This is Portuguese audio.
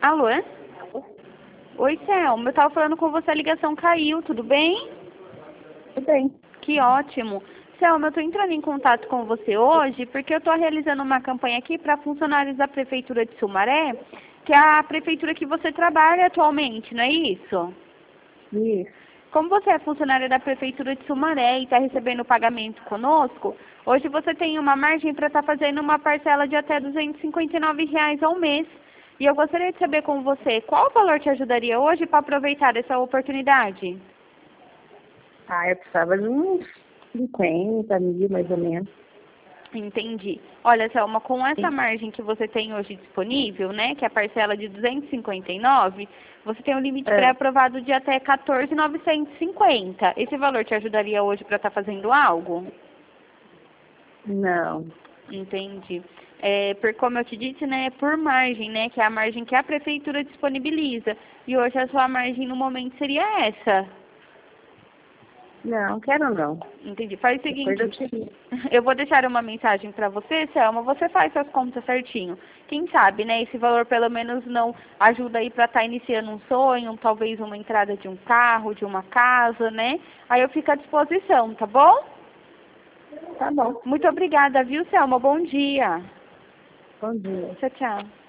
Alô? Oi, Selma. Eu tava falando com você, a ligação caiu, tudo bem? Tudo bem. Que ótimo. Selma, eu tô entrando em contato com você hoje porque eu tô realizando uma campanha aqui para funcionários da Prefeitura de Sumaré, que é a prefeitura que você trabalha atualmente, não é isso? Isso. Como você é funcionária da Prefeitura de Sumaré e está recebendo o pagamento conosco, hoje você tem uma margem para estar fazendo uma parcela de até R$ 259 ao mês. E eu gostaria de saber com você, qual valor te ajudaria hoje para aproveitar essa oportunidade? Eu precisava de uns 50 mil, mais ou menos. Entendi. Olha, Selma, com essa Sim. margem que você tem hoje disponível, né, que é a parcela de 259, você tem um limite pré-aprovado de até 14.950. Esse valor te ajudaria hoje para estar fazendo algo? Não. Entendi. Como eu te disse, né, é por margem, né, que é a margem que a prefeitura disponibiliza. E hoje a sua margem no momento seria essa. Não, quero não. Entendi. Faz o Depois eu seguinte, te... eu vou deixar uma mensagem para você, Selma, você faz suas contas certinho. Quem sabe, né, esse valor pelo menos não ajuda aí para estar iniciando um sonho, talvez uma entrada de um carro, de uma casa, né? Aí eu fico à disposição, tá bom? Tá bom. Muito obrigada, viu, Selma? Bom dia. Bom dia. Tchau, tchau.